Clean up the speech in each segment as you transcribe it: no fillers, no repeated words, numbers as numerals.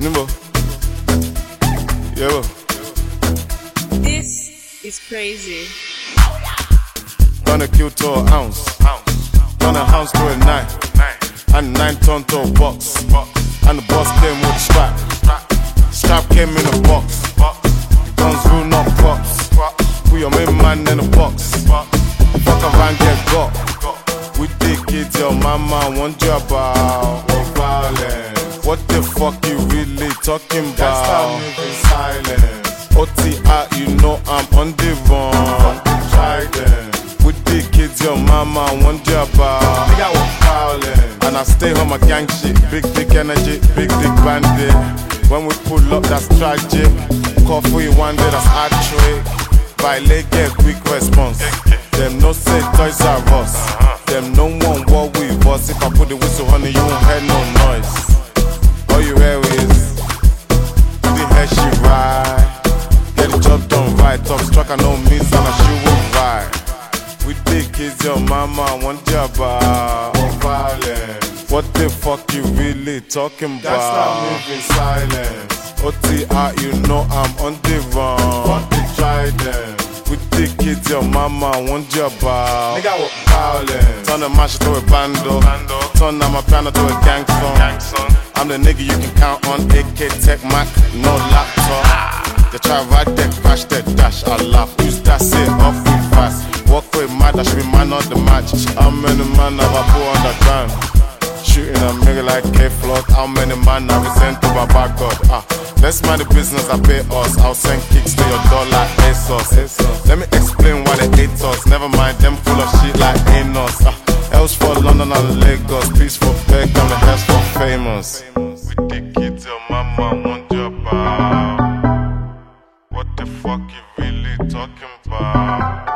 Nimbo. Yo. This is crazy. Gonna kill to an ounce. Gonna house to a 9. And 9 ton to a box. And the boss came with a strap. Strap came in a box. Guns rule not props. Put your main man in a box. Fuck around, get got. We dig it, your mama want you about violence. What the fuck you really talking about? Stop moving silence. OTI, you know I'm on the run. Try them. We dig kids, your mama want you about violence. And I stay on my gang shit. Big dick energy, big dick bandit. When we pull up, that's tragic. Coffee one day, that's actually. Violate, get quick response. Them no say Toys R Us. Them no one what we was. If I put the whistle on it, you won't hear no noise. All you hear is the hair she ride. Get the job done right. Top struck and no miss and she will ride. We dig kids, your mama want you about violence. What the fuck you really talking about? That's not moving silence. OTI, you know I'm on the run. Fuck the trident. We dig kids, your mama want you about violence. Turn the mash to a bando. Turn my piano to a gang song. I'm the nigga you can count on. AK Tech Mac, no laptop. They try ride that crash, that dash, I laugh. Use that, sit off we fast. Walk with mad, I should be man of the match. How many man have I put on the ground? Shooting a nigga like K-Flood. How many man have we sent to Baba God? Let's mind the business that pay us. I'll send kicks to your door like ASOS. Let me explain why they hate us. Never mind them full of shit like Anos. Else for London and Lagos. Peaceful beg and the hell's for famous. We dig kids, your mama want you about. What the fuck you really talking about?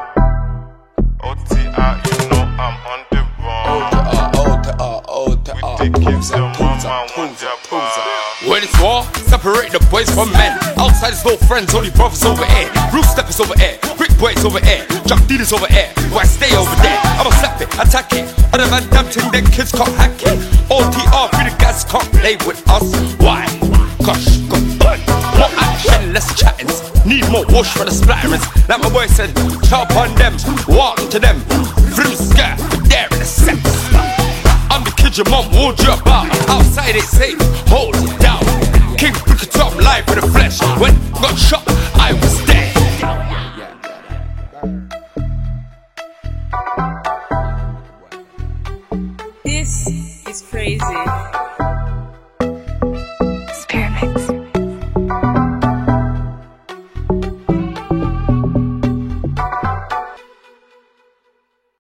OTI, you know I'm on the run. We dig kids, your mama want you about. When it's war, separate the boys from men. Outside is no friends, only brothers over here. Roof steppers over here, brick boys over here, drug dealers over here. Why stay over there? I'ma slap it, attack it. Other man damn thing, their kids can't hack it. OTR, free the guys can't play with us. Why? Gosh, good. More action, less chattings. Need more wash for the splatterings. Like my boy said, chop on them, walk to them. Frim skirt, but they're in a sex. I'm the kid your mom warned you about. Outside it's safe, hold it down. King Brick it up live in the flesh. When I got shot, I was dead. This is crazy.